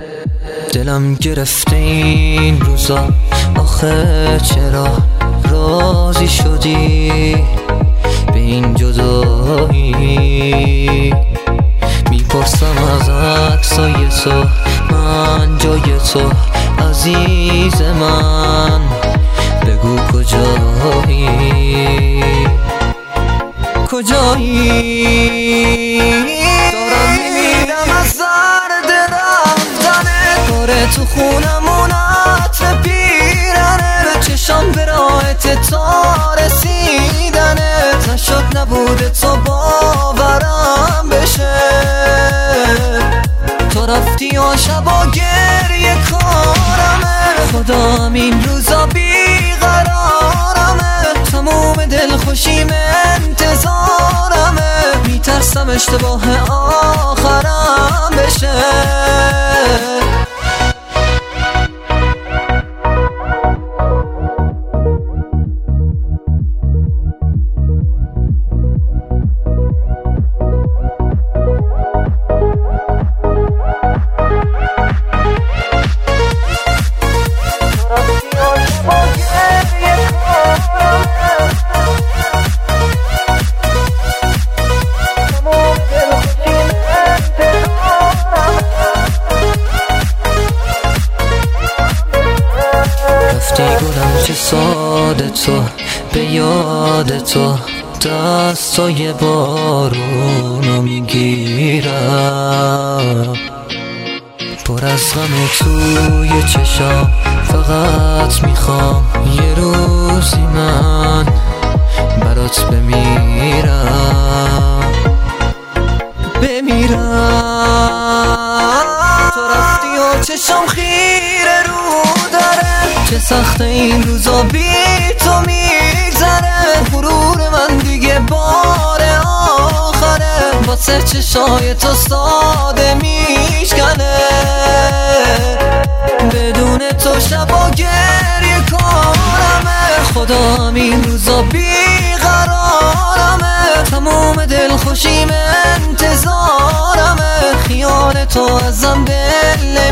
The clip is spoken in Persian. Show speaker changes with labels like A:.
A: دلم گرفته این روزا، آخه چرا راضی شدی به این جدایی؟ میپرسم از عکسای تو، من جای تو عزیز من، بگو کجایی؟ دارم میمیرم از درد رفتنه، کاره تو خونمون عطر پیرنه، چشام به راحت تا رسیدنه، نشد نبوده تو باورم بشه، تو رفتی و شبا گریه کارمه، خدا این روزا بیقرارمه، تموم دلخوشیم انتظارمه، میترسم اشتباه آخرم بشه. رفتی گلم چه ساده تو، به یاد تو دستای بارونو میگیرم، پر از غم توی چشام، فقط میخوام یه روزی من برات بمیرم. تو رفتی و چشام خیره رو داره، چه سخت این روزا بی تو میگذره، غرور من دیگه بار آخره، واسه چشای تو ساده میشکنه، بدون تو شبا گریه کارمه، خدا این روزا بیقرارمه، تموم دلخوشیم انتظارمه، خیال تو ازم دل